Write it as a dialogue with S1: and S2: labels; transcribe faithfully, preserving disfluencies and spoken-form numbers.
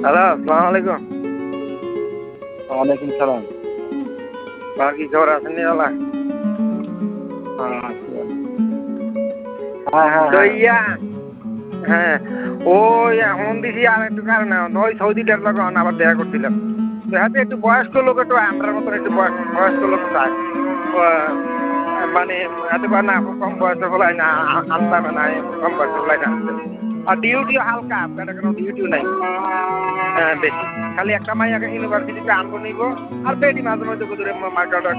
S1: Hello, আসসালামু আলাইকুম।
S2: ওয়ালাইকুম সালাম।
S1: বা কি খবর আছেন নিওয়ালা?
S2: হ্যাঁ, আছি। হ্যাঁ, হ্যাঁ,
S1: তো
S2: হ্যাঁ।
S1: ইয়া হ্যাঁ, ওই এখন দিছি আর একটু কারণে ওই সৌদিটার লগে আবার দেখা করছিলাম। দেখাতে একটু বয়স্ক লোক একটু আমরার মতন একটু বয়স বয়স্ক লোক চায়। মানে এত পারে না কম বয়সে ফলাই না আনতাম না কম বয়সে ফলাই না আর ডিউটিও হালকা আপনার কোনো ডিউটিও নাই হ্যাঁ বেশি খালি একটা মাইয়াকে ইউনিভার্সিটিতে আনবো নিব আর পেটি মাঝে মধ্যে মার্কেট